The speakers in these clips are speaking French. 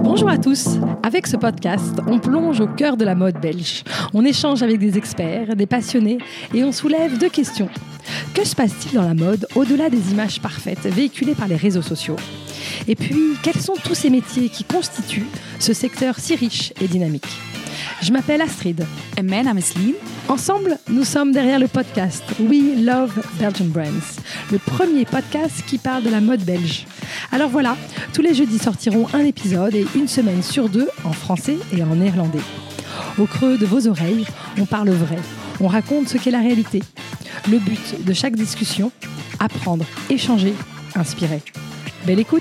Bonjour à tous. Avec ce podcast, on plonge au cœur de la mode belge. On échange avec des experts, des passionnés et on soulève deux questions. Que se passe-t-il dans la mode au-delà des images parfaites véhiculées par les réseaux sociaux ? Et puis, quels sont tous ces métiers qui constituent ce secteur si riche et dynamique ? Je m'appelle Astrid. En mijn naam is Lien. Ensemble, nous sommes derrière le podcast We Love Belgian Brands, le premier podcast qui parle de la mode belge. Alors voilà, tous les jeudis sortiront un épisode et une semaine sur deux en français et en néerlandais. Au creux de vos oreilles, on parle vrai, on raconte ce qu'est la réalité. Le but de chaque discussion, apprendre, échanger, inspirer. Belle écoute!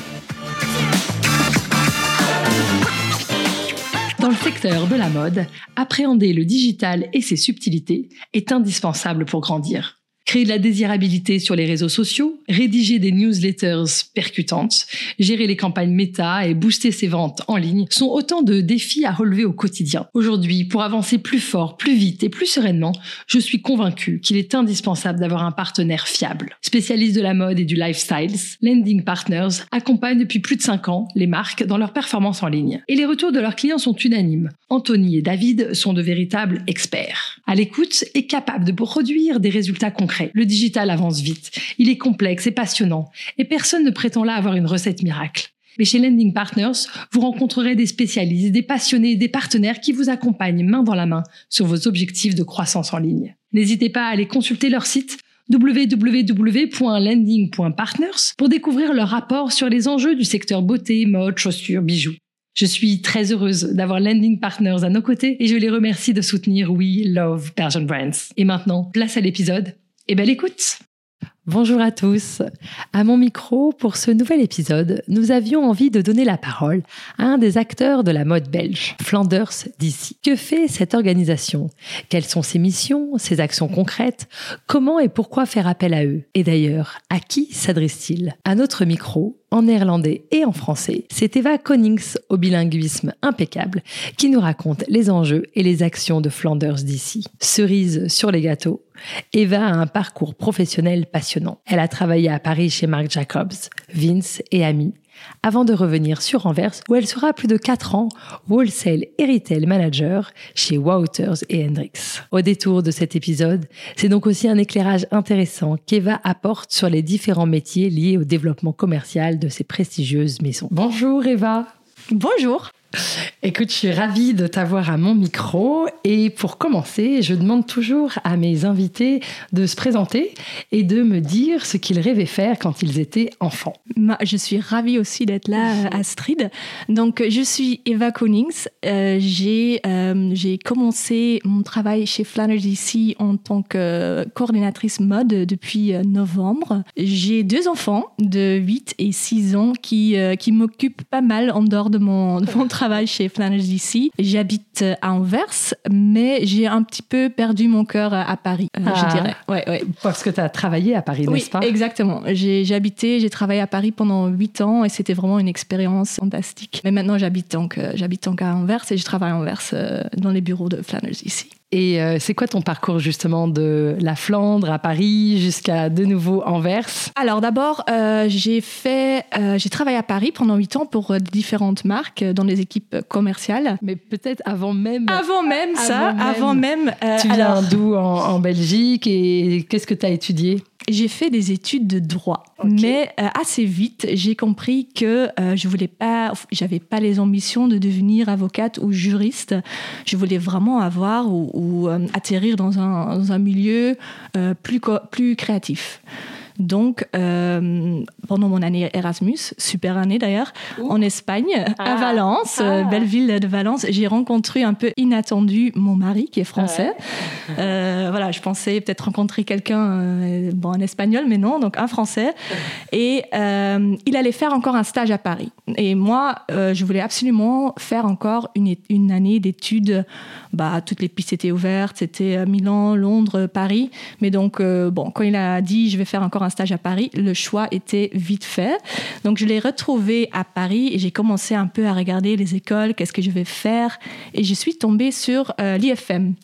Dans le secteur de la mode, appréhender le digital et ses subtilités est indispensable pour grandir. Créer de la désirabilité sur les réseaux sociaux, rédiger des newsletters percutantes, gérer les campagnes méta et booster ses ventes en ligne sont autant de défis à relever au quotidien. Aujourd'hui, pour avancer plus fort, plus vite et plus sereinement, je suis convaincue qu'il est indispensable d'avoir un partenaire fiable. Spécialiste de la mode et du lifestyle, Lending Partners accompagne depuis plus de 5 ans les marques dans leur performance en ligne. Et les retours de leurs clients sont unanimes. Anthony et David sont de véritables experts. À l'écoute et capables de produire des résultats concrets. Le digital avance vite, il est complexe et passionnant, et personne ne prétend là avoir une recette miracle. Mais chez Lending Partners, vous rencontrerez des spécialistes, des passionnés et des partenaires qui vous accompagnent main dans la main sur vos objectifs de croissance en ligne. N'hésitez pas à aller consulter leur site www.lending.partners pour découvrir leur rapport sur les enjeux du secteur beauté, mode, chaussures, bijoux. Je suis très heureuse d'avoir Lending Partners à nos côtés et je les remercie de soutenir We Love Belgian Brands. Et maintenant, place à l'épisode. Et belle écoute! Bonjour à tous. À mon micro, pour ce nouvel épisode, nous avions envie de donner la parole à un des acteurs de la mode belge, Flanders DC. Que fait cette organisation ? Quelles sont ses missions, ses actions concrètes ? Comment et pourquoi faire appel à eux ? Et d'ailleurs, à qui s'adresse-t-il ? À notre micro, en néerlandais et en français, c'est Eva Konings, au bilinguisme impeccable, qui nous raconte les enjeux et les actions de Flanders DC. Cerise sur les gâteaux, Eva a un parcours professionnel passionnant. Elle a travaillé à Paris chez Marc Jacobs, Vince et Ami, avant de revenir sur Anvers où elle sera plus de 4 ans Wholesale et Retail Manager chez Wouters et Hendrix. Au détour de cet épisode, c'est donc aussi un éclairage intéressant qu'Eva apporte sur les différents métiers liés au développement commercial de ces prestigieuses maisons. Bonjour Eva. Bonjour. Écoute, je suis ravie de t'avoir à mon micro et pour commencer, je demande toujours à mes invités de se présenter et de me dire ce qu'ils rêvaient faire quand ils étaient enfants. Je suis ravie aussi d'être là, Astrid. Donc, je suis Eva Konings. J'ai commencé mon travail chez Flanders DC en tant que coordinatrice mode depuis novembre. J'ai 2 enfants de 8 et 6 ans qui m'occupent pas mal en dehors de mon travail chez Flanders DC. J'habite à Anvers, mais j'ai un petit peu perdu mon cœur à Paris, je dirais. Ouais. Parce que tu as travaillé à Paris, n'est-ce pas ? Oui, exactement. J'ai travaillé à Paris pendant 8 ans et c'était vraiment une expérience fantastique. Mais maintenant, j'habite donc à Anvers et je travaille à Anvers dans les bureaux de Flanders DC. Et c'est quoi ton parcours justement de la Flandre à Paris jusqu'à de nouveau Anvers ? Alors d'abord, j'ai travaillé à Paris pendant 8 ans pour différentes marques dans les équipes commerciales. Mais peut-être avant même. Tu viens d'où en Belgique et qu'est-ce que tu as étudié ? J'ai fait des études de droit, mais assez vite, j'ai compris que j'avais pas les ambitions de devenir avocate ou juriste. Je voulais vraiment avoir ou atterrir dans un milieu plus créatif. Donc, pendant mon année Erasmus, super année d'ailleurs, en Espagne, à Valence, belle ville de Valence, j'ai rencontré un peu inattendu mon mari qui est français. Voilà, je pensais peut-être rencontrer quelqu'un, un espagnol, mais non, donc un français. Et il allait faire encore un stage à Paris. Et moi, je voulais absolument faire encore une année d'études. Toutes les pistes étaient ouvertes, c'était Milan, Londres, Paris. Mais donc, quand il a dit je vais faire encore un stage à Paris, le choix était vite fait. Donc, je l'ai retrouvé à Paris et j'ai commencé un peu à regarder les écoles, qu'est-ce que je vais faire. Et je suis tombée sur l'IFM.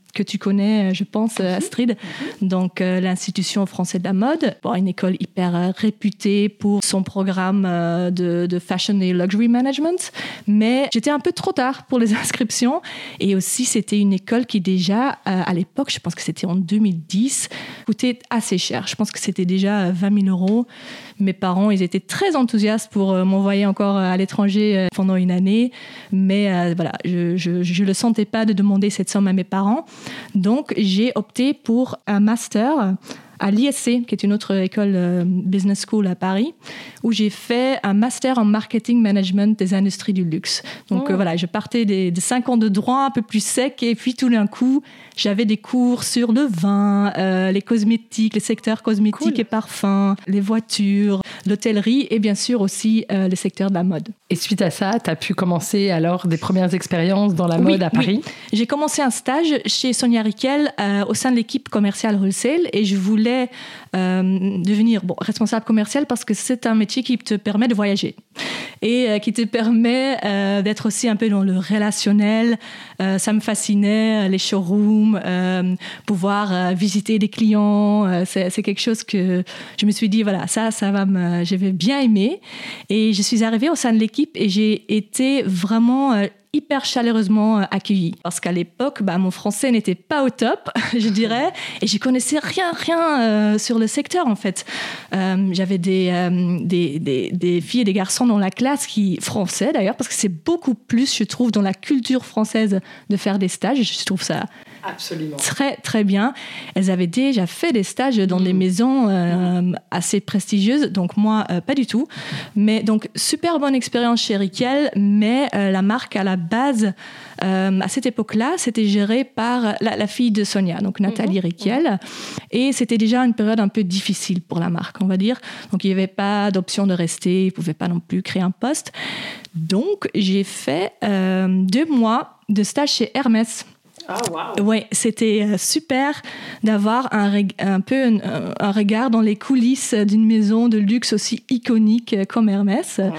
que tu connais, je pense, Astrid. Donc, l'Institution française de la mode, une école hyper réputée pour son programme de fashion et luxury management. Mais j'étais un peu trop tard pour les inscriptions. Et aussi, c'était une école qui déjà, à l'époque, je pense que c'était en 2010, coûtait assez cher. Je pense que c'était déjà 20 000 €. Mes parents, ils étaient très enthousiastes pour m'envoyer encore à l'étranger pendant une année. Mais voilà, je le sentais pas de demander cette somme à mes parents. Donc, j'ai opté pour un master à l'ISC, qui est une autre école business school à Paris, où j'ai fait un master en marketing management des industries du luxe. Donc voilà, je partais de 5 ans de droit un peu plus sec, et puis tout d'un coup, j'avais des cours sur le vin, les cosmétiques, les secteurs cosmétiques et parfums, les voitures, l'hôtellerie et bien sûr aussi le secteur de la mode. Et suite à ça, tu as pu commencer alors des premières expériences dans la mode à Paris? Oui. J'ai commencé un stage chez Sonia Rykiel au sein de l'équipe commerciale wholesale et je voulais devenir responsable commercial parce que c'est un métier qui te permet de voyager et qui te permet d'être aussi un peu dans le relationnel. Ça me fascinait, les showrooms, pouvoir visiter des clients. C'est quelque chose que je me suis dit, voilà, j'avais bien aimé. Et je suis arrivée au sein de l'équipe et j'ai été vraiment hyper chaleureusement accueillie. Parce qu'à l'époque, mon français n'était pas au top, je dirais, et je connaissais rien sur le secteur, en fait. J'avais des filles et des garçons dans la classe français, d'ailleurs, parce que c'est beaucoup plus, je trouve, dans la culture française de faire des stages. Je trouve ça absolument très, très bien. Elles avaient déjà fait des stages dans des maisons assez prestigieuses, donc moi, pas du tout. Mais donc, super bonne expérience chez Rykiel, mais la marque à la base, à cette époque-là, c'était géré par la fille de Sonia, donc Nathalie Rykiel. Et c'était déjà une période un peu difficile pour la marque, on va dire. Donc, il n'y avait pas d'option de rester, ils ne pouvaient pas non plus créer un poste. Donc, j'ai fait 2 mois de stage chez Hermès. Oh, wow. Ouais, c'était super d'avoir un regard dans les coulisses d'une maison de luxe aussi iconique comme Hermès. Ouais.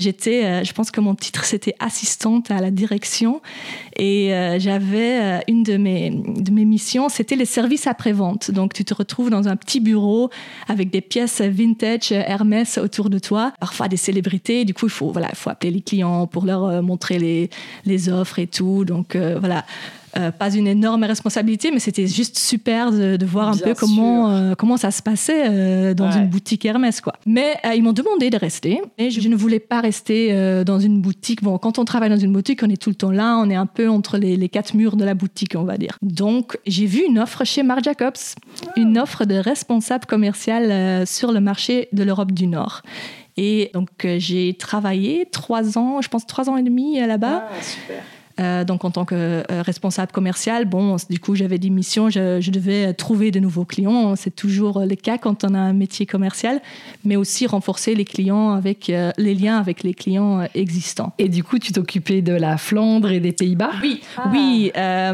Je pense que mon titre c'était assistante à la direction et j'avais une de mes missions, c'était les services après-vente. Donc tu te retrouves dans un petit bureau avec des pièces vintage Hermès autour de toi, parfois des célébrités. Du coup, il faut appeler les clients pour leur montrer les offres et tout. Donc voilà. Pas une énorme responsabilité, mais c'était juste super de voir un peu comment ça se passait dans une boutique Hermès, quoi. Mais ils m'ont demandé de rester, et je ne voulais pas rester dans une boutique. Bon, quand on travaille dans une boutique, on est tout le temps là, on est un peu entre les 4 murs de la boutique, on va dire. Donc, j'ai vu une offre chez Marc Jacobs, une offre de responsable commercial sur le marché de l'Europe du Nord. Et donc, j'ai travaillé 3 ans, je pense 3 ans et demi là-bas. Ah, super. Donc en tant que responsable commercial, du coup j'avais des missions, je devais trouver de nouveaux clients, c'est toujours le cas quand on a un métier commercial, mais aussi renforcer les clients avec les liens avec les clients existants. Et du coup tu t'occupais de la Flandre et des Pays-Bas? Oui,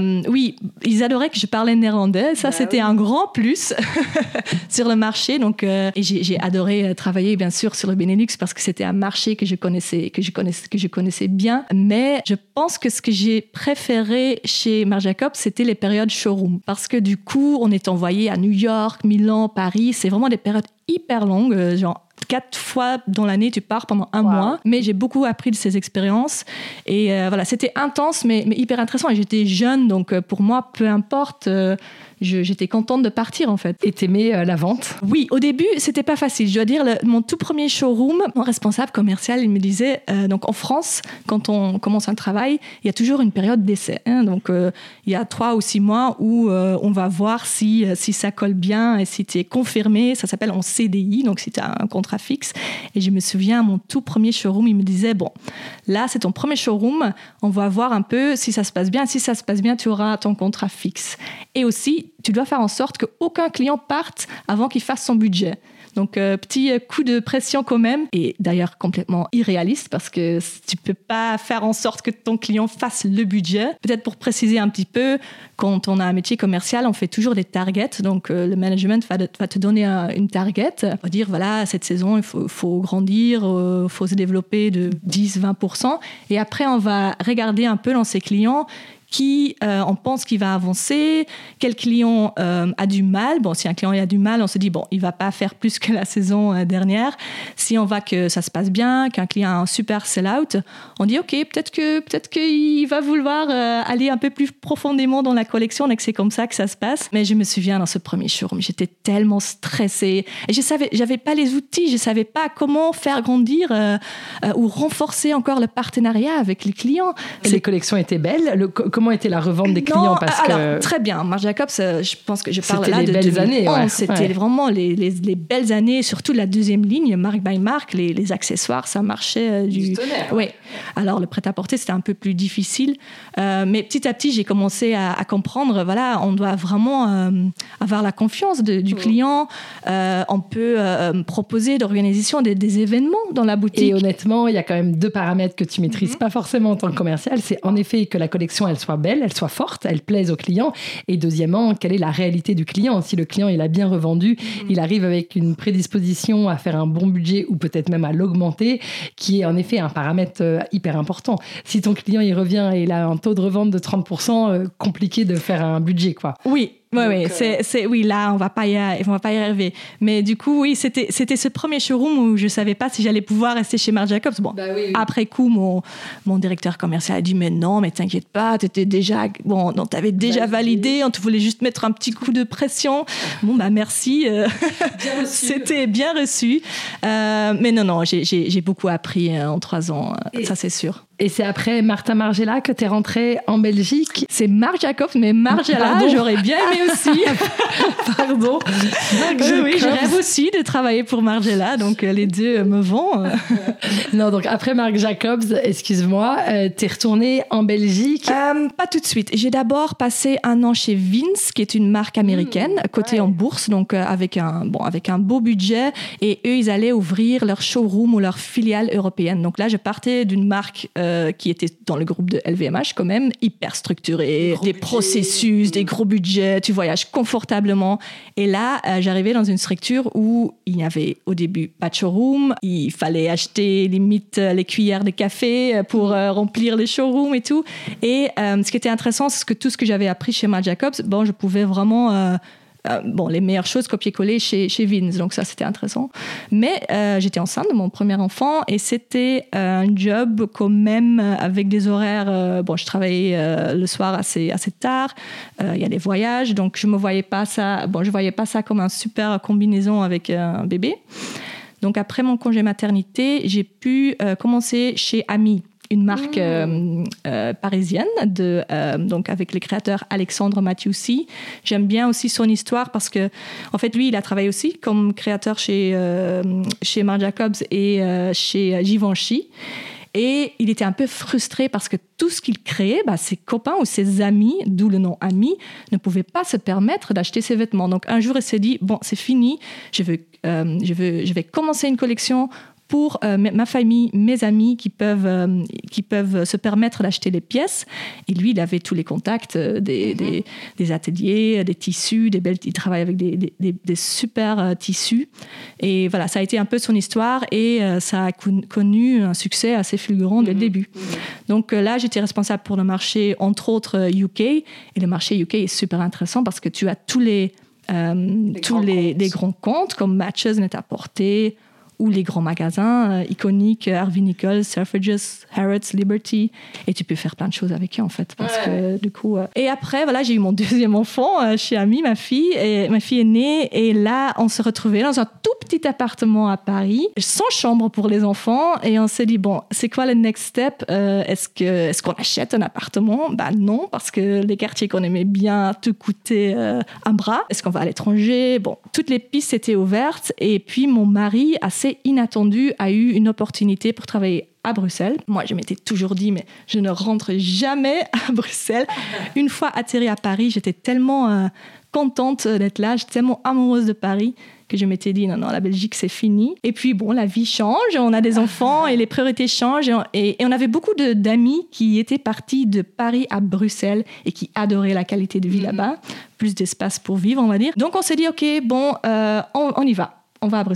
ils adoraient que je parlais néerlandais, ça c'était un grand plus sur le marché. Donc et j'ai adoré travailler bien sûr sur le Benelux parce que c'était un marché que je connaissais bien, mais je pense que ce que j'ai préféré chez Marc Jacobs, c'était les périodes showroom. Parce que du coup, on est envoyé à New York, Milan, Paris. C'est vraiment des périodes hyper longues, genre 4 fois dans l'année, tu pars pendant un mois. Mais j'ai beaucoup appris de ces expériences. Et voilà, c'était intense, mais hyper intéressant. Et j'étais jeune, donc pour moi, peu importe... J'étais contente de partir, en fait. Et t'aimais la vente? Oui, au début, c'était pas facile. Je dois dire, mon tout premier showroom, mon responsable commercial, il me disait, donc en France, quand on commence un travail, il y a toujours une période d'essai. Donc, il y a 3 ou 6 mois où on va voir si ça colle bien et si tu es confirmé. Ça s'appelle en CDI, donc si tu as un contrat fixe. Et je me souviens, mon tout premier showroom, il me disait, bon, là, c'est ton premier showroom. On va voir un peu si ça se passe bien. Si ça se passe bien, tu auras ton contrat fixe. Et aussi, tu dois faire en sorte qu'aucun client parte avant qu'il fasse son budget. Donc, petit coup de pression quand même. Et d'ailleurs, complètement irréaliste parce que tu peux pas faire en sorte que ton client fasse le budget. Peut-être pour préciser un petit peu, quand on a un métier commercial, on fait toujours des targets. Donc, le management va te donner une target. On va dire, voilà, cette saison, il faut grandir, il faut se développer de 10-20%. Et après, on va regarder un peu dans ses clients qui on pense qu'il va avancer, quel client a du mal. Bon, si un client a du mal, on se dit, bon, il ne va pas faire plus que la saison dernière. Si on voit que ça se passe bien, qu'un client a un super sell-out, on dit, OK, peut-être qu'il va vouloir aller un peu plus profondément dans la collection et que c'est comme ça que ça se passe. Mais je me souviens, dans ce premier showroom, j'étais tellement stressée. Et j'avais pas les outils, je ne savais pas comment faire grandir ou renforcer encore le partenariat avec les clients. Et les collections étaient belles. Comment était la revente des clients? Alors, très bien. Marc Jacobs, je pense que je parle là de 2011. Années, ouais. C'était vraiment les belles années, surtout la deuxième ligne, Marc by Marc, les accessoires, ça marchait du tonnerre. Oui. Alors, le prêt-à-porter, c'était un peu plus difficile. Mais petit à petit, j'ai commencé à comprendre, voilà, on doit vraiment avoir la confiance du client. On peut proposer l'organisation des événements dans la boutique. Et honnêtement, il y a quand même 2 paramètres que tu maîtrises pas forcément en tant que commercial. C'est en effet que la collection, elle soit belle, elle soit forte, elle plaise au client. Et deuxièmement, quelle est la réalité du client? Si le client, il a bien revendu, il arrive avec une prédisposition à faire un bon budget ou peut-être même à l'augmenter, qui est en effet un paramètre hyper important. Si ton client, il revient et il a un taux de revente de 30%, compliqué de faire un budget, quoi. Oui. Oui, là, on va pas y arriver. Mais du coup, oui, c'était ce premier showroom où je savais pas si j'allais pouvoir rester chez Marc Jacobs. Bon, oui. Après coup, mon directeur commercial a dit, mais non, mais t'inquiète pas, t'avais déjà validé, on te voulait juste mettre un petit coup de pression. Bon, merci. C'était bien reçu. Mais non, j'ai beaucoup appris en 3 ans, ça c'est sûr. Et c'est après Martha Margiela que tu es rentrée en Belgique. C'est Marc Jacobs, mais Margiela, j'aurais bien aimé aussi. Pardon. Oui, je rêve aussi de travailler pour Margiela, donc les deux me vont. Non, donc après Marc Jacobs, excuse-moi, tu es retournée en Belgique? Pas tout de suite. J'ai d'abord passé 1 an chez Vince, qui est une marque américaine, cotée en bourse, donc avec un beau budget. Et eux, ils allaient ouvrir leur showroom ou leur filiale européenne. Donc là, je partais d'une marque qui était dans le groupe de LVMH quand même, hyper structuré, des processus, des gros budgets, tu voyages confortablement. Et là, j'arrivais dans une structure où il n'y avait au début pas de showroom, il fallait acheter limite les cuillères de café pour remplir les showrooms et tout. Et ce qui était intéressant, c'est que tout ce que j'avais appris chez Marc Jacobs, je pouvais vraiment... les meilleures choses copier-coller chez Vince, donc ça c'était intéressant. Mais j'étais enceinte de mon premier enfant et c'était un job quand même avec des horaires. Je travaillais le soir assez tard. Il y a des voyages, donc je voyais pas ça comme une super combinaison avec un bébé. Donc après mon congé maternité, j'ai pu commencer chez Ami, une marque parisienne, donc avec le créateur Alexandre Mathieusi. J'aime bien aussi son histoire parce que, en fait, lui, il a travaillé aussi comme créateur chez Marc Jacobs et chez Givenchy. Et il était un peu frustré parce que tout ce qu'il créait, ses copains ou ses amis, d'où le nom Ami, ne pouvaient pas se permettre d'acheter ses vêtements. Donc un jour, il s'est dit, bon, c'est fini, je vais commencer une collection pour ma famille, mes amis qui peuvent se permettre d'acheter les pièces. Et lui, il avait tous les contacts des ateliers, des tissus, il travaille avec des super tissus. Et voilà, ça a été un peu son histoire et ça a connu un succès assez fulgurant dès le début. Donc là, j'étais responsable pour le marché, entre autres UK. Et le marché UK est super intéressant parce que tu as tous les grands comptes comme Matches, Net-à-Porter, ou les grands magasins iconiques, Harvey Nichols, Selfridges, Harrods, Liberty, et tu peux faire plein de choses avec eux en fait, parce que du coup... Et après, voilà, j'ai eu mon deuxième enfant chez Ami, ma fille est née, et là, on se retrouvait dans un tout petit appartement à Paris, sans chambre pour les enfants, et on s'est dit, bon, c'est quoi le next step? Est-ce qu'on achète un appartement? Non, parce que les quartiers qu'on aimait bien te coûtaient un bras. Est-ce qu'on va à l'étranger? Bon, toutes les pistes étaient ouvertes, et puis mon mari, assez inattendu, a eu une opportunité pour travailler à Bruxelles. Moi, je m'étais toujours dit, mais je ne rentre jamais à Bruxelles. Une fois atterri à Paris, j'étais tellement contente d'être là, j'étais tellement amoureuse de Paris que je m'étais dit, non, la Belgique, c'est fini. Et puis, bon, la vie change, on a des enfants et les priorités changent. Et on avait beaucoup d'amis qui étaient partis de Paris à Bruxelles et qui adoraient la qualité de vie là-bas, plus d'espace pour vivre, on va dire. Donc, on s'est dit, OK, bon, on y va. On va à Bruxelles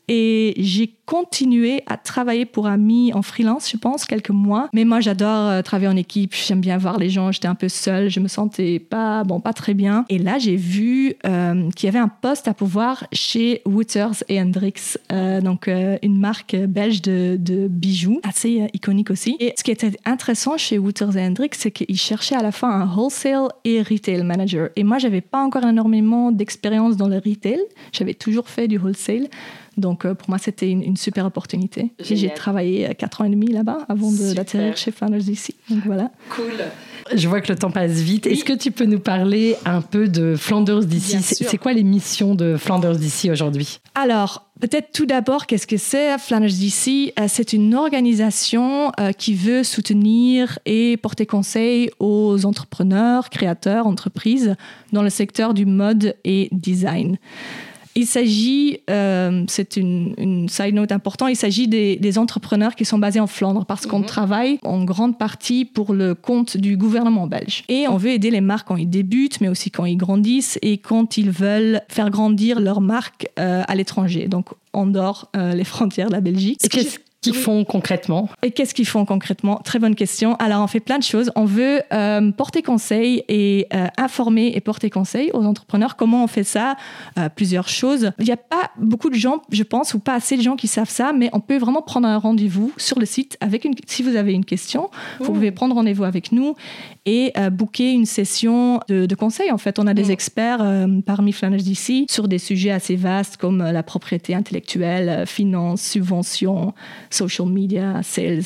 et j'ai continué à travailler pour Ami en freelance, je pense, quelques mois. Mais moi, j'adore travailler en équipe. J'aime bien voir les gens. J'étais un peu seule. Je me sentais pas très bien. Et là, j'ai vu qu'il y avait un poste à pouvoir chez Wouters & Hendricks, donc une marque belge de bijoux, assez iconique aussi. Et ce qui était intéressant chez Wouters & Hendricks, c'est qu'ils cherchaient à la fois un wholesale et retail manager. Et moi, j'avais pas encore énormément d'expérience dans le retail. J'avais toujours fait du wholesale. Donc, pour moi, c'était une super opportunité. Et j'ai travaillé 4 ans et demi là-bas avant d'atterrir chez Flanders DC. Donc, voilà. Cool. Je vois que le temps passe vite. Oui. Est-ce que tu peux nous parler un peu de Flanders DC ? C'est quoi les missions de Flanders DC aujourd'hui ? Alors, peut-être tout d'abord, qu'est-ce que c'est Flanders DC ? C'est une organisation qui veut soutenir et porter conseil aux entrepreneurs, créateurs, entreprises dans le secteur du mode et design. Il s'agit, c'est une side note importante, il s'agit des entrepreneurs qui sont basés en Flandre parce qu'on travaille en grande partie pour le compte du gouvernement belge. Et on veut aider les marques quand ils débutent, mais aussi quand ils grandissent et quand ils veulent faire grandir leur marque à l'étranger, donc en dehors les frontières de la Belgique. Qu'est-ce qu'ils font concrètement ? Et qu'est-ce qu'ils font concrètement ? Très bonne question. Alors, on fait plein de choses. On veut porter conseil et informer et porter conseil aux entrepreneurs. Comment on fait ça ? Plusieurs choses. Il n'y a pas beaucoup de gens, je pense, ou pas assez de gens qui savent ça, mais on peut vraiment prendre un rendez-vous sur le site. Si vous avez une question, vous pouvez prendre rendez-vous avec nous et booker une session de conseil. En fait, on a des experts parmi Flanders DC sur des sujets assez vastes comme la propriété intellectuelle, finances, subventions, social media, sales.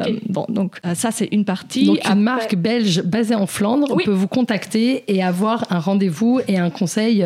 Donc ça, c'est une partie. Donc, une marque belge basée en Flandre, on peut vous contacter et avoir un rendez-vous et un conseil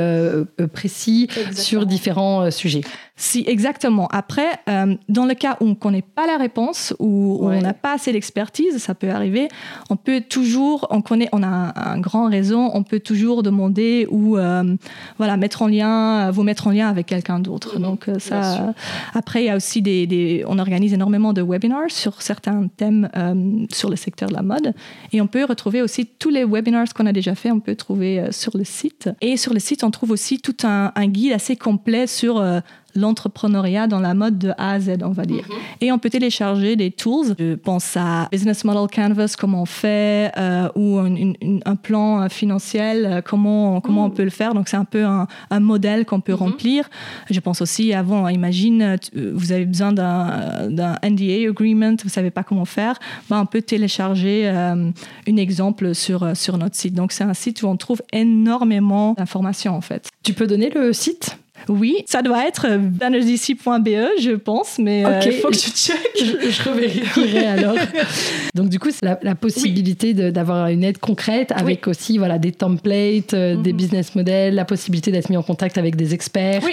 précis sur différents sujets. Si, exactement. Après, dans le cas où on ne connaît pas la réponse, ou on n'a pas assez d'expertise, ça peut arriver, on peut toujours, on a un grand réseau, on peut toujours demander ou mettre en lien avec quelqu'un d'autre. Donc ça. Après, il y a aussi on organise énormément de webinars sur certains thèmes sur le secteur de la mode, et on peut retrouver aussi tous les webinars qu'on a déjà fait, on peut trouver sur le site. Et sur le site, on trouve aussi tout un guide assez complet sur l'entrepreneuriat dans la mode de A à Z, on va dire. Et on peut télécharger des tools. Je pense à Business Model Canvas, comment on fait, ou un plan financier, comment on peut le faire. Donc, c'est un peu un modèle qu'on peut remplir. Je pense aussi, imagine, vous avez besoin d'un NDA agreement, vous ne savez pas comment faire, on peut télécharger un exemple sur notre site. Donc, c'est un site où on trouve énormément d'informations, en fait. Tu peux donner le site ? Oui, ça doit être flandersdc.be, je pense, mais il faut que je check. Je revérifierai alors. Donc, du coup, c'est la possibilité d'avoir une aide concrète avec aussi des templates, des business models, la possibilité d'être mis en contact avec des experts.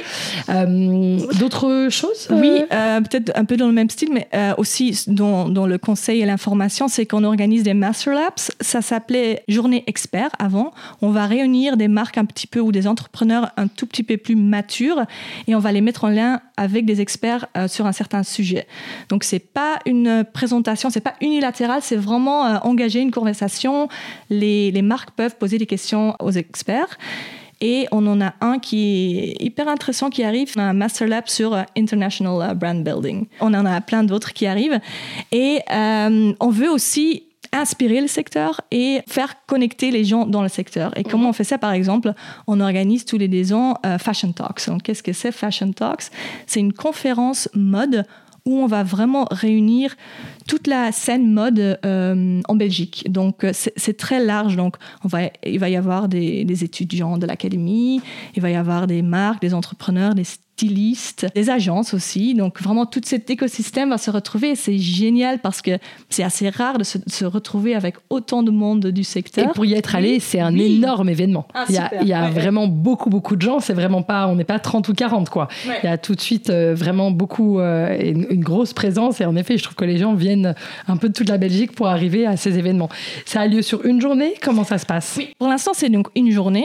D'autres choses Oui, peut-être un peu dans le même style, mais aussi dans le conseil et l'information, c'est qu'on organise des Master Labs. Ça s'appelait Journée Expert avant. On va réunir des marques un petit peu ou des entrepreneurs un tout petit peu plus matures et on va les mettre en lien avec des experts sur un certain sujet. Donc, c'est pas une présentation, c'est pas unilatéral, c'est vraiment engager une conversation. Les marques peuvent poser des questions aux experts. Et on en a un qui est hyper intéressant qui arrive, un Master Lab sur International Brand Building. On en a plein d'autres qui arrivent. Et on veut aussi inspirer le secteur et faire connecter les gens dans le secteur. Et comment on fait ça? Par exemple, on organise tous les 2 ans Fashion Talks. Donc, qu'est-ce que c'est Fashion Talks? C'est une conférence mode où on va vraiment réunir toute la scène mode en Belgique. Donc, c'est très large. Donc, il va y avoir des étudiants de l'académie, il va y avoir des marques, des entrepreneurs, des stylistes, des agences aussi. Donc, vraiment, tout cet écosystème va se retrouver. C'est génial parce que c'est assez rare de se retrouver avec autant de monde du secteur. Et pour y être allé, c'est un énorme événement. Il y a vraiment beaucoup de gens. C'est vraiment pas, on n'est pas 30 ou 40, quoi. Il y a tout de suite vraiment beaucoup, une grosse présence. Et en effet, je trouve que les gens viennent un peu de toute la Belgique pour arriver à ces événements. Ça a lieu sur une journée? Comment ça se passe? Oui, pour l'instant, c'est donc une journée.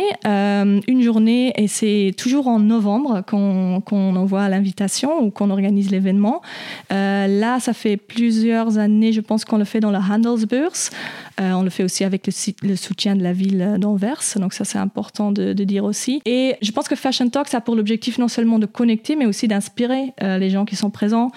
Et c'est toujours en novembre qu'on envoie l'invitation ou qu'on organise l'événement. Là, ça fait plusieurs années, je pense qu'on le fait dans la Handelsbeurs. On le fait aussi avec le soutien de la ville d'Anvers. Donc ça, c'est important de dire aussi. Et je pense que Fashion Talks a pour l'objectif non seulement de connecter, mais aussi d'inspirer les gens qui sont présents.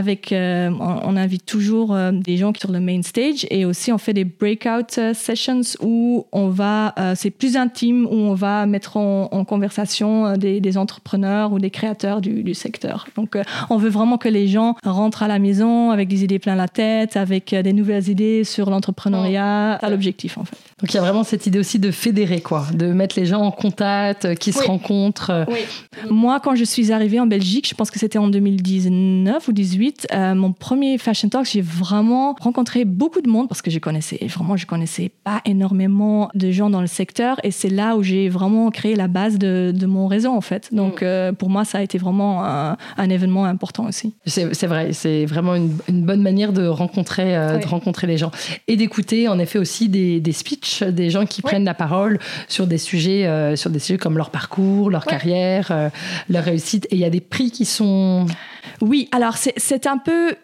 On invite toujours des gens qui sont sur le main stage, et aussi on fait des breakout sessions où c'est plus intime, où on va mettre en conversation des entrepreneurs ou des créateurs du secteur. Donc on veut vraiment que les gens rentrent à la maison avec des idées plein la tête, avec des nouvelles idées sur l'entrepreneuriat. C'est l'objectif en fait. Donc il y a vraiment cette idée aussi de fédérer, quoi, de mettre les gens en contact, qui se rencontrent. Oui. Moi, quand je suis arrivée en Belgique, je pense que c'était en 2019 ou 2018, mon premier Fashion Talk, j'ai vraiment rencontré beaucoup de monde parce que je connaissais pas énormément de gens dans le secteur, et c'est là où j'ai vraiment créé la base de mon réseau en fait. Donc pour moi, ça a été vraiment un événement important aussi. C'est vrai, c'est vraiment une bonne manière de rencontrer les gens et d'écouter en effet aussi des speeches, des gens qui prennent la parole sur des sujets comme leur parcours, leur carrière, leur réussite. Et il y a des prix qui sont... Oui, alors c'est un peu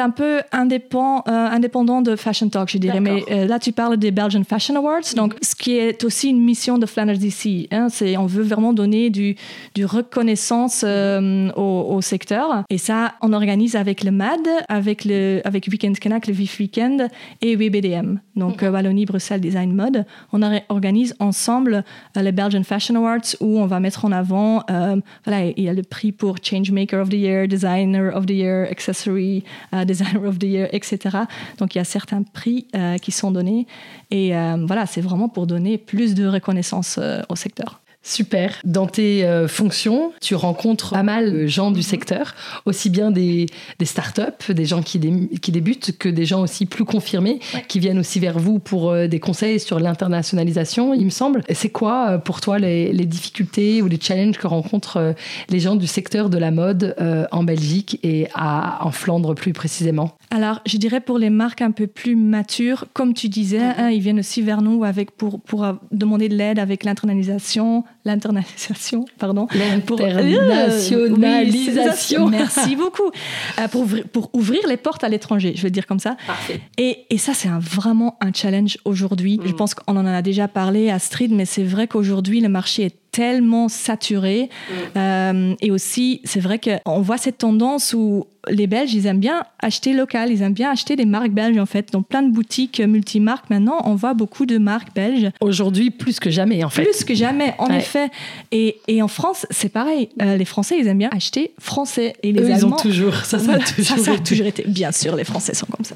indépendant de Fashion Talk, je dirais. D'accord. Mais là, tu parles des Belgian Fashion Awards, donc ce qui est aussi une mission de Flanders DC. On veut vraiment donner du reconnaissance au secteur. Et ça, on organise avec le MAD, avec Weekend Canac, le VIF Weekend et WBDM, donc Wallonie, Bruxelles Design Mode. On organise ensemble les Belgian Fashion Awards où on va mettre en avant, il y a le prix pour Changemaker of the Year, Designer of the Year, Accessory Designer of the Year, etc. Donc il y a certains prix qui sont donnés, et c'est vraiment pour donner plus de reconnaissance au secteur. Super. Dans tes fonctions, tu rencontres pas mal de gens du secteur, aussi bien des startups, des gens qui débutent, que des gens aussi plus confirmés, qui viennent aussi vers vous pour des conseils sur l'internationalisation, il me semble. Et c'est quoi pour toi les difficultés ou les challenges que rencontrent les gens du secteur de la mode en Belgique et en Flandre plus précisément? Alors, je dirais pour les marques un peu plus matures, comme tu disais, ils viennent aussi vers nous pour demander de l'aide avec l'internationalisation. L'internationalisation. Oui, merci beaucoup. Pour ouvrir les portes à l'étranger, je veux dire comme ça. Parfait. Et ça, c'est vraiment un challenge aujourd'hui. Je pense qu'on en a déjà parlé, Astrid, mais c'est vrai qu'aujourd'hui, le marché est tellement saturé. Et aussi, c'est vrai qu'on voit cette tendance où les Belges, ils aiment bien acheter local, ils aiment bien acheter des marques belges, en fait. Dans plein de boutiques multimarques, maintenant, on voit beaucoup de marques belges. Aujourd'hui, plus que jamais, en fait. Plus que jamais, en effet. Et en France, c'est pareil. Les Français, ils aiment bien acheter français. Et les Allemands... Ça a toujours été. Bien sûr, les Français sont comme ça.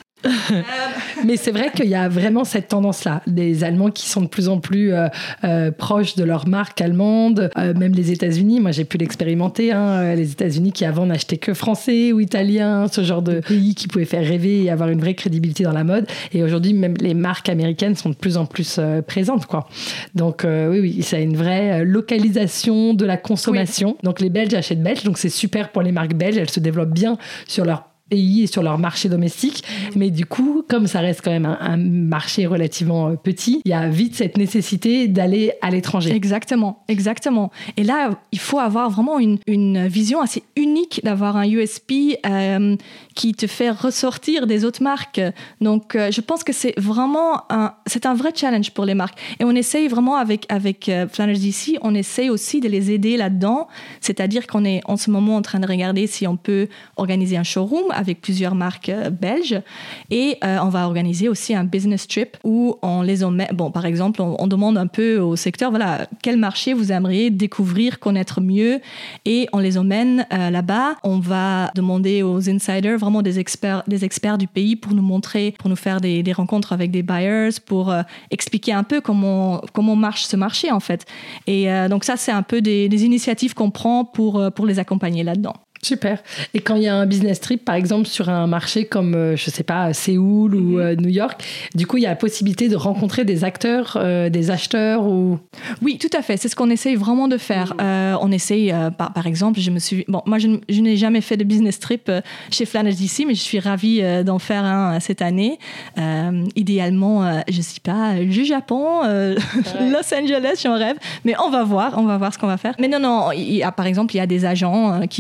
Mais c'est vrai qu'il y a vraiment cette tendance-là. Des Allemands qui sont de plus en plus proches de leur marque allemande, même les États-Unis. Moi, j'ai pu l'expérimenter. Les États-Unis qui avant n'achetaient que français ou italien, ce genre de pays qui pouvaient faire rêver et avoir une vraie crédibilité dans la mode. Et aujourd'hui, même les marques américaines sont de plus en plus présentes, quoi. Donc oui, ça a une vraie localisation de la consommation. Oui. Donc les Belges achètent belges, donc c'est super pour les marques belges. Elles se développent bien sur leur pays et sur leur marché domestique, mais du coup, comme ça reste quand même un marché relativement petit, il y a vite cette nécessité d'aller à l'étranger. Exactement. Et là, il faut avoir vraiment une vision assez unique, d'avoir un USP qui te fait ressortir des autres marques. Donc, je pense que c'est vraiment un vrai challenge pour les marques. Et on essaye vraiment avec Flanders DC, on essaye aussi de les aider là-dedans. C'est-à-dire qu'on est en ce moment en train de regarder si on peut organiser un showroom avec plusieurs marques belges, et on va organiser aussi un business trip où on les emmène. Bon, par exemple, on demande un peu au secteur, quel marché vous aimeriez découvrir, connaître mieux, et on les emmène là-bas. On va demander aux insiders, vraiment des experts du pays, pour nous montrer, pour nous faire des rencontres avec des buyers, pour expliquer un peu comment marche ce marché en fait. Et donc ça, c'est un peu des initiatives qu'on prend pour les accompagner là-dedans. Super. Et quand il y a un business trip, par exemple, sur un marché comme, je sais pas, Séoul ou New York, du coup, il y a la possibilité de rencontrer des acteurs, des acheteurs ou... Oui, tout à fait. C'est ce qu'on essaye vraiment de faire. On essaye, par exemple, moi, je n'ai jamais fait de business trip chez Flanders DC, mais je suis ravie d'en faire un cette année. Idéalement, je sais pas, le Japon, Los Angeles, j'en rêve. Mais on va voir ce qu'on va faire. Mais non, par exemple, il y a des agents qui vont...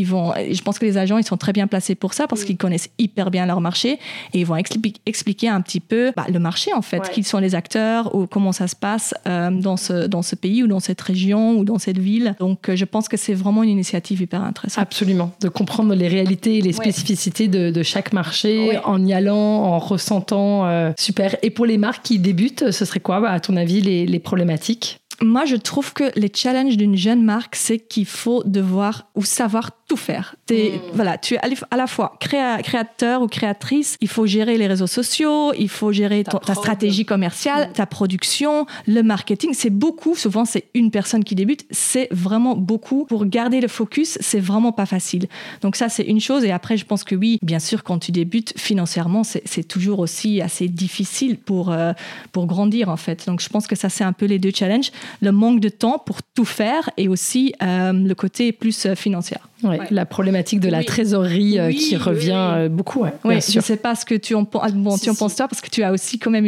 mais je pense que les agents, ils sont très bien placés pour ça parce qu'ils connaissent hyper bien leur marché et ils vont expliquer un petit peu le marché, en fait, qui sont les acteurs ou comment ça se passe dans ce pays ou dans cette région ou dans cette ville. Donc, je pense que c'est vraiment une initiative hyper intéressante. Absolument. De comprendre les réalités et les spécificités de chaque marché en y allant, en ressentant. Super. Et pour les marques qui débutent, ce serait quoi, à ton avis, les problématiques ? Moi, je trouve que les challenges d'une jeune marque, c'est qu'il faut devoir ou savoir tout faire. Voilà, tu es à la fois créateur ou créatrice, il faut gérer les réseaux sociaux, il faut gérer ta stratégie commerciale, ta production, le marketing. C'est beaucoup, souvent c'est une personne qui débute, c'est vraiment beaucoup. Pour garder le focus, c'est vraiment pas facile. Donc ça, c'est une chose. Et après, je pense que oui, bien sûr, quand tu débutes financièrement, c'est toujours aussi assez difficile pour grandir, en fait. Donc je pense que ça, c'est un peu les deux challenges. Le manque de temps pour tout faire et aussi le côté plus financier. Ouais. La problématique de la trésorerie qui revient beaucoup. Oui, je ne sais pas ce que tu en penses. Tu en penses toi, parce que tu as aussi quand même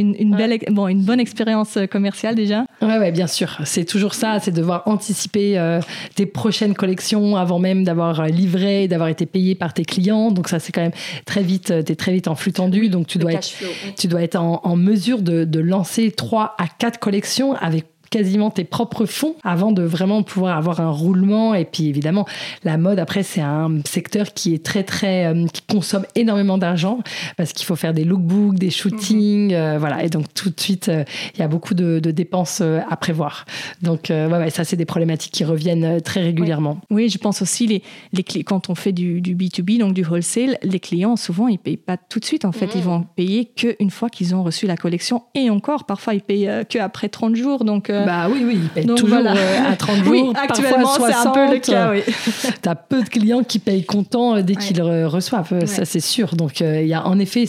une bonne expérience commerciale déjà. Oui, bien sûr. C'est toujours ça, c'est devoir anticiper tes prochaines collections avant même d'avoir livré, d'avoir été payé par tes clients. Donc ça, c'est quand même très vite, tu es très vite en flux tendu. Donc tu dois être en mesure de lancer 3 à 4 collections avec quasiment tes propres fonds avant de vraiment pouvoir avoir un roulement. Et puis évidemment, la mode, après, c'est un secteur qui est très, très... qui consomme énormément d'argent parce qu'il faut faire des lookbooks, des shootings, voilà. Et donc, tout de suite, il y a beaucoup de dépenses à prévoir. Donc, ça, c'est des problématiques qui reviennent très régulièrement. Oui, je pense aussi, quand on fait du B2B, donc du wholesale, les clients, souvent, ils ne payent pas tout de suite. En fait, ils vont payer qu'une fois qu'ils ont reçu la collection. Et encore, parfois, ils payent qu'après 30 jours. Donc, oui, ils payent toujours à 30 jours. Oui, actuellement, c'est un peu le cas, oui. Tu as peu de clients qui payent comptant dès qu'ils reçoivent, ça c'est sûr. Donc, il y a en effet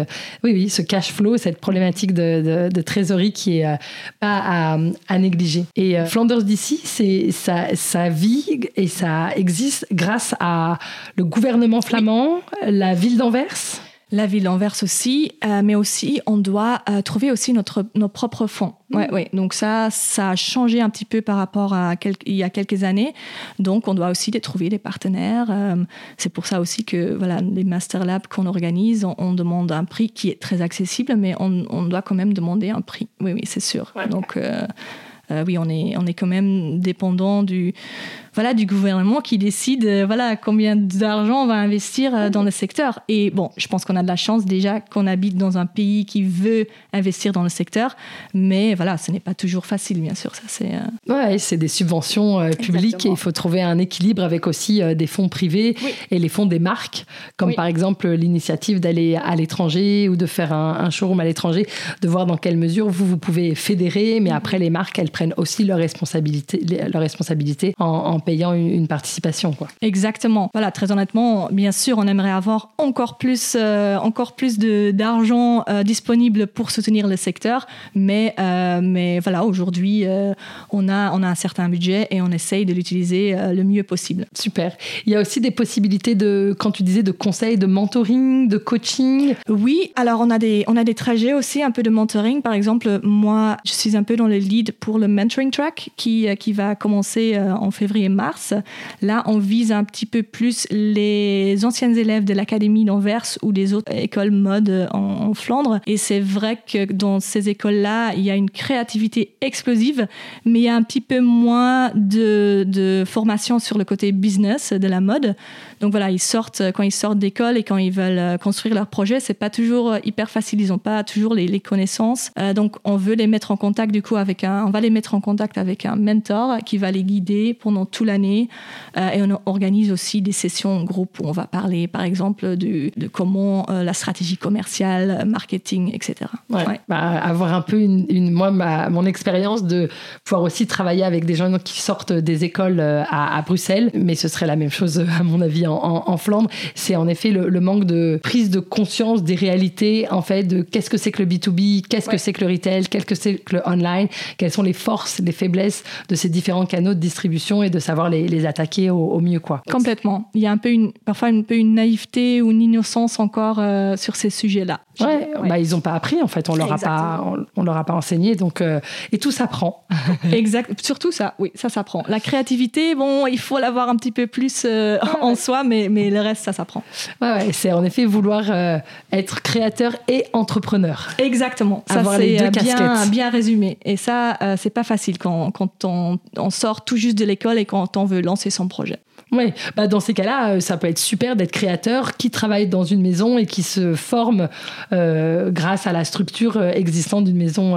ce cash flow, cette problématique de trésorerie qui est pas à négliger. Et Flanders DC, ça vit et ça existe grâce à le gouvernement flamand, la ville d'Anvers. La ville d'Anvers aussi, mais aussi on doit trouver aussi nos propres fonds. Ouais. Donc ça a changé un petit peu par rapport à il y a quelques années. Donc on doit aussi trouver des partenaires. C'est pour ça aussi que les Master Labs qu'on organise, on demande un prix qui est très accessible, mais on doit quand même demander un prix. Oui, c'est sûr. Ouais. Donc oui, on est quand même dépendant du gouvernement qui décide combien d'argent on va investir dans le secteur. Et bon, je pense qu'on a de la chance déjà qu'on habite dans un pays qui veut investir dans le secteur, mais ce n'est pas toujours facile, bien sûr. Ça, c'est des subventions publiques. Exactement. Et il faut trouver un équilibre avec aussi des fonds privés et les fonds des marques, comme par exemple l'initiative d'aller à l'étranger ou de faire un showroom à l'étranger, de voir dans quelle mesure vous pouvez fédérer, mais après les marques, elles prennent aussi leur responsabilité en payant une participation, quoi. Exactement. Très honnêtement, bien sûr, on aimerait avoir encore plus d'argent disponible pour soutenir le secteur, mais aujourd'hui, on a un certain budget et on essaye de l'utiliser le mieux possible. Super. Il y a aussi des possibilités quand tu disais de conseils, de mentoring, de coaching. Oui, alors on a des trajets aussi, un peu de mentoring. Par exemple, moi, je suis un peu dans le lead pour le mentoring track qui va commencer en février-mars. Là, on vise un petit peu plus les anciens élèves de l'Académie d'Anvers ou des autres écoles mode en Flandre. Et c'est vrai que dans ces écoles-là, il y a une créativité explosive, mais il y a un petit peu moins de formation sur le côté business de la mode. Donc quand ils sortent d'école et quand ils veulent construire leur projet, c'est pas toujours hyper facile. Ils n'ont pas toujours les connaissances. Donc on veut les mettre en contact on va les mettre en contact avec un mentor qui va les guider pendant toute l'année. Et on organise aussi des sessions en groupe où on va parler, par exemple, de comment la stratégie commerciale, marketing, etc. Avoir un peu mon expérience de pouvoir aussi travailler avec des gens qui sortent des écoles à Bruxelles, mais ce serait la même chose à mon avis en Flandre. C'est en effet le manque de prise de conscience des réalités, en fait, de qu'est-ce que c'est que le B2B, qu'est-ce que c'est que le retail, qu'est-ce que c'est que le online, quelles sont les forces, les faiblesses de ces différents canaux de distribution et de savoir les attaquer au mieux, quoi. Complètement. Il y a parfois un peu une naïveté ou une innocence encore sur ces sujets-là. Ils n'ont pas appris, en fait. On leur a pas enseigné, donc et tout s'apprend. Exact. Surtout ça, oui, ça s'apprend. La créativité, il faut l'avoir un petit peu plus en soi. fois, mais le reste, ça s'apprend. Ouais, c'est en effet vouloir être créateur et entrepreneur. Exactement. Avoir ça, les deux c'est casquettes. bien résumé. Et ça, c'est pas facile quand on sort tout juste de l'école et quand on veut lancer son projet. Oui, dans ces cas-là, ça peut être super d'être créateur qui travaille dans une maison et qui se forme grâce à la structure existante d'une maison.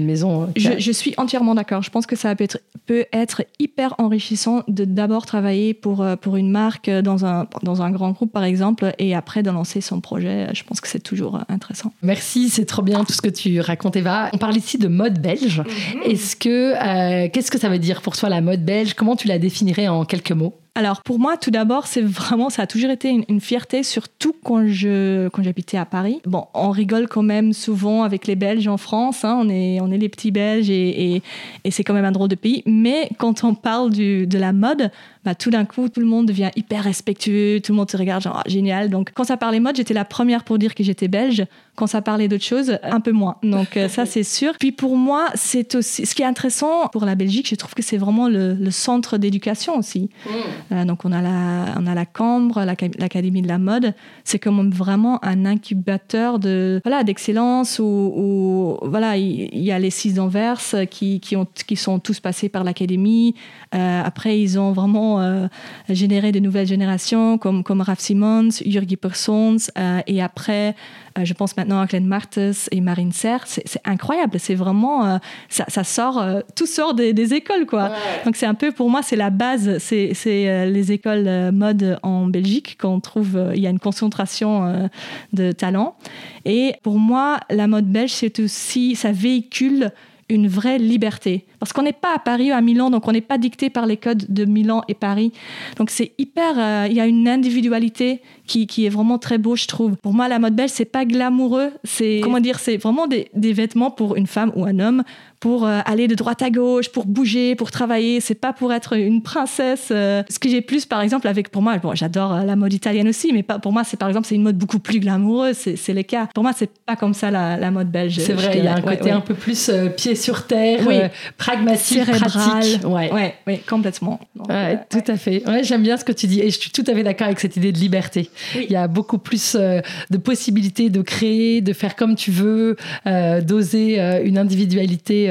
Je suis entièrement d'accord. Je pense que ça peut être hyper enrichissant de d'abord travailler pour une marque dans un grand groupe, par exemple, et après de lancer son projet. Je pense que c'est toujours intéressant. Merci, c'est trop bien tout ce que tu racontes, Eva. On parle ici de mode belge. Qu'est-ce que ça veut dire pour toi la mode belge? Comment tu la définirais en quelques mots? Alors pour moi, tout d'abord, ça a toujours été une fierté, surtout quand j'habitais à Paris. Bon, on rigole quand même souvent avec les Belges en France, hein, on est les petits Belges et c'est quand même un drôle de pays. Mais quand on parle de la mode, tout d'un coup, tout le monde devient hyper respectueux, tout le monde te regarde genre génial. Donc quand ça parlait mode, j'étais la première pour dire que j'étais belge. Quand ça parlait d'autres choses, un peu moins. Donc ça, c'est sûr. Puis pour moi, c'est aussi ce qui est intéressant pour la Belgique, je trouve que c'est vraiment le centre d'éducation aussi. Donc on a la Cambre, l'Académie de la mode. C'est comme vraiment un incubateur d'excellence où il y a les 6 d'Anvers qui sont tous passés par l'Académie. Après, ils ont vraiment généré de nouvelles générations comme Raf Simons, Jurgi Persons et après je pense maintenant à Glenn Martens et Marine Serre. C'est incroyable, c'est vraiment ça sort, tout sort des écoles quoi. Ouais. Donc c'est un peu, pour moi, c'est la base, c'est les écoles mode en Belgique qu'on trouve, il y a une concentration de talents. Et pour moi, la mode belge, c'est aussi, ça véhicule une vraie liberté. Parce qu'on n'est pas à Paris ou à Milan, donc on n'est pas dicté par les codes de Milan et Paris. Donc c'est hyper... il y a une individualité qui est vraiment très beau, je trouve. Pour moi, la mode belge, c'est pas glamoureux. C'est vraiment des vêtements pour une femme ou un homme, pour aller de droite à gauche, pour bouger, pour travailler. C'est pas pour être une princesse. Ce que j'ai plus, par exemple, pour moi, j'adore la mode italienne aussi, mais pour moi, c'est une mode beaucoup plus glamoureuse. C'est le cas. Pour moi, c'est pas comme ça la mode belge. C'est vrai, il y a un côté un peu plus pied sur terre, pragmatique, pratique. Oui, complètement. Donc, tout à fait. Ouais, j'aime bien ce que tu dis et je suis tout à fait d'accord avec cette idée de liberté. Oui. Il y a beaucoup plus de possibilités de créer, de faire comme tu veux, d'oser une individualité.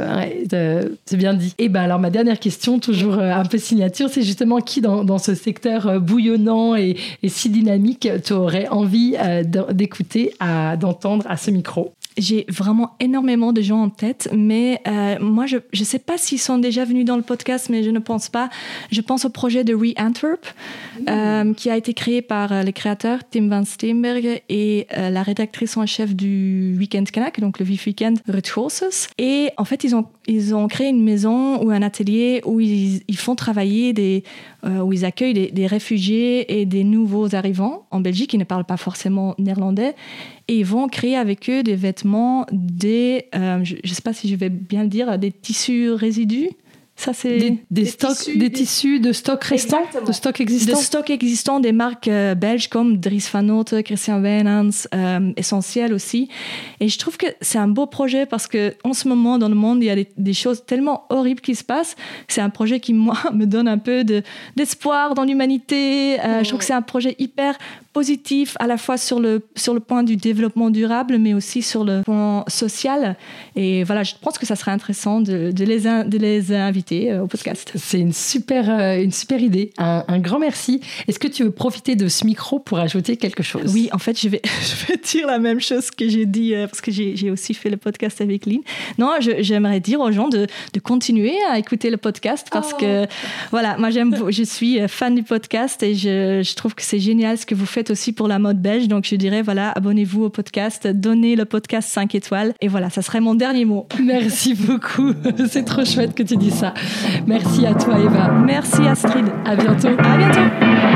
C'est bien dit. Et alors ma dernière question, toujours un peu signature, c'est justement qui dans ce secteur bouillonnant et si dynamique tu aurais envie d'écouter, d'entendre à ce micro? J'ai vraiment énormément de gens en tête, mais moi, je ne sais pas s'ils sont déjà venus dans le podcast, mais je ne pense pas. Je pense au projet de Re-Antwerp, qui a été créé par les créateurs Tim van Steenbergen et la rédactrice en chef du Weekend Kanak, donc le Vif Weekend, Ruth Goossens. Et en fait, ils ont créé une maison ou un atelier où ils font travailler où ils accueillent des réfugiés et des nouveaux arrivants en Belgique qui ne parlent pas forcément néerlandais. Et ils vont créer avec eux des vêtements, je ne sais pas si je vais bien le dire, des tissus résidus. Ça, c'est des tissus de stock restant, de stock existant. De stock existant des marques belges comme Dries Van Noten, Christian Wijnands, Essentiel aussi. Et je trouve que c'est un beau projet parce qu'en ce moment, dans le monde, il y a des choses tellement horribles qui se passent. C'est un projet qui, moi, me donne un peu d'espoir dans l'humanité. Je trouve que c'est un projet hyper positif, à la fois sur le point du développement durable, mais aussi sur le point social. Et voilà, je pense que ça serait intéressant de les inviter au podcast. C'est une super idée. Un grand merci. Est-ce que tu veux profiter de ce micro pour ajouter quelque chose? Oui, en fait, je vais dire la même chose que j'ai dit, parce que j'ai aussi fait le podcast avec Lynn. Non, j'aimerais dire aux gens de continuer à écouter le podcast parce que, voilà, moi, je suis fan du podcast et je trouve que c'est génial ce que vous faites aussi pour la mode belge. Donc, je dirais, voilà, abonnez-vous au podcast, donnez le podcast 5 étoiles. Et voilà, ça serait mon dernier mot. Merci beaucoup. C'est trop chouette que tu dis ça. Merci à toi, Eva. Merci, Astrid. À bientôt. À bientôt.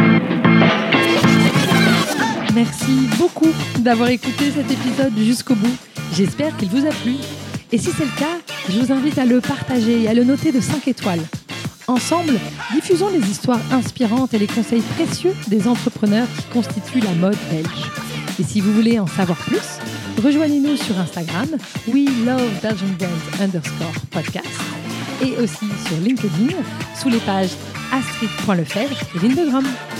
Merci beaucoup d'avoir écouté cet épisode jusqu'au bout. J'espère qu'il vous a plu. Et si c'est le cas, je vous invite à le partager et à le noter de 5 étoiles. Ensemble, diffusons les histoires inspirantes et les conseils précieux des entrepreneurs qui constituent la mode belge. Et si vous voulez en savoir plus, rejoignez-nous sur Instagram, WeLoveBelgianBrands_podcast et aussi sur LinkedIn sous les pages Astrid.Lefebvre et Lindegram.